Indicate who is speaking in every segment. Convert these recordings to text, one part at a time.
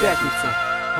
Speaker 1: пятница.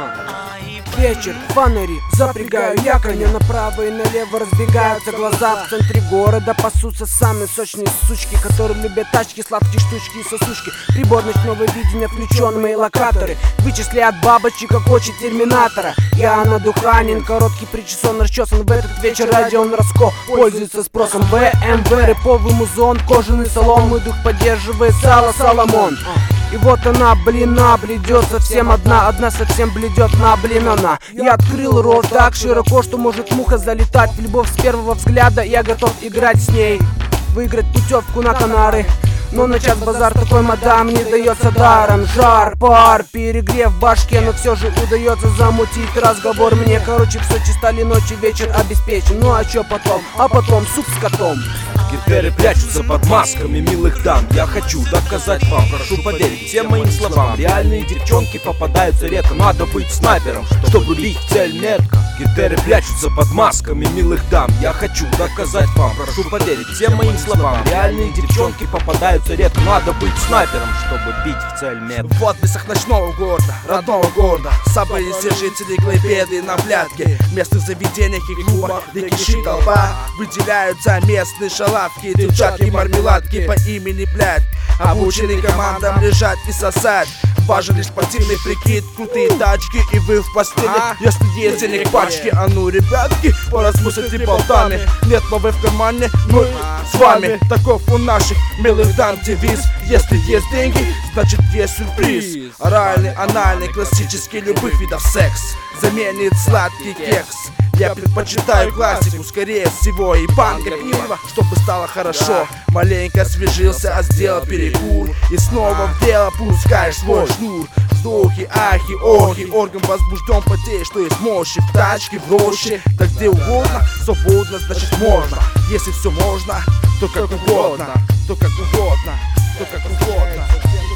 Speaker 1: Вечер, фонари, запрягаю я коня. Направо и налево разбегаются глаза. В центре города пасутся самые сочные сучки, которые любят тачки, сладкие штучки и сосушки. Прибор ночного видения включен в мои локаторы, вычисляют бабочек, как очи терминатора. Я надуханен, короткий причесон, расчесан. В этот вечер Родион Раско пользуется спросом. БМВ, рэповый музон, кожаный салон. Мой дух поддерживает сало Соломон. И вот она, блин, бледет совсем одна совсем бледет блин, она. Я открыл рот так широко, что может муха залетать. В любовь с первого взгляда я готов играть с ней, выиграть путевку на Канары. Но на час базар такой мадам не дается даром. Жар, пар, перегрев в башке, но все же удается замутить разговор мне. Короче, все чисто ли ночи, вечер обеспечен. Ну а чё потом? А потом суп с котом.
Speaker 2: Гитеры прячутся под масками милых дам. Я хочу доказать вам, прошу поверить всем моим словам. Реальные девчонки попадаются редко, надо быть снайпером, чтобы бить в цель метко. Гитеры прячутся под масками милых дам. Я хочу доказать вам, прошу поверить всем моим словам. Реальные девчонки попадаются редко, надо быть снайпером, чтобы бить в цель метко.
Speaker 3: В отблесках ночного города, родного города, собрались все жители Клайпеды на плятке. В местных заведениях и клубах, где кишит толпа, выделяются местные шалавки, девчатки, мармеладки по имени Блядь. Обученные командам лежать и сосать. Важен лишь спортивный прикид, крутые тачки и вы в постели, если есть денег пачки. А ну, ребятки, поразмыслите болтами. Нет, но вы в кармане, мы с вами. Таков у наших милых дам девиз. Если есть деньги, значит есть сюрприз. Оральный, анальный, классический, любых видов секс заменит сладкий кекс. Я предпочитаю классику, скорее всего, и банка пива, чтобы стало хорошо. Маленько освежился, сделал перекур, и снова в дело пускаешь свой шнур. Вздохи, ахи, охи, орган возбужден, потеет, что есть мощи. В тачке, в роще, так где угодно, свободно, значит можно. Если все можно, то как угодно, то как угодно, то как угодно.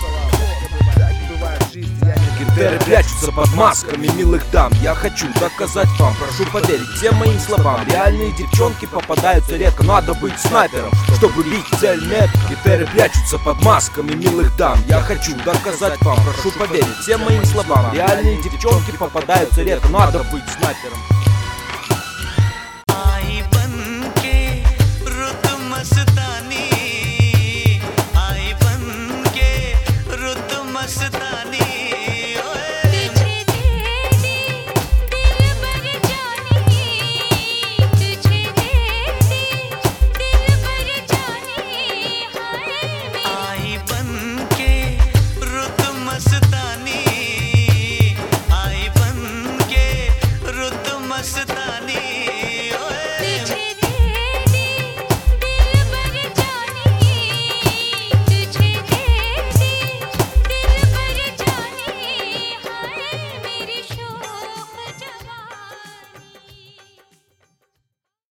Speaker 2: Гитеры прячутся под масками милых дам. Я хочу доказать вам, прошу поверить всем моим словам. Реальные девчонки попадаются редко, надо быть снайпером, чтобы бить цель метко. Гитеры прячутся под масками милых дам. Я хочу доказать вам, прошу поверить всем моим словам. Реальные девчонки попадаются редко, надо быть снайпером.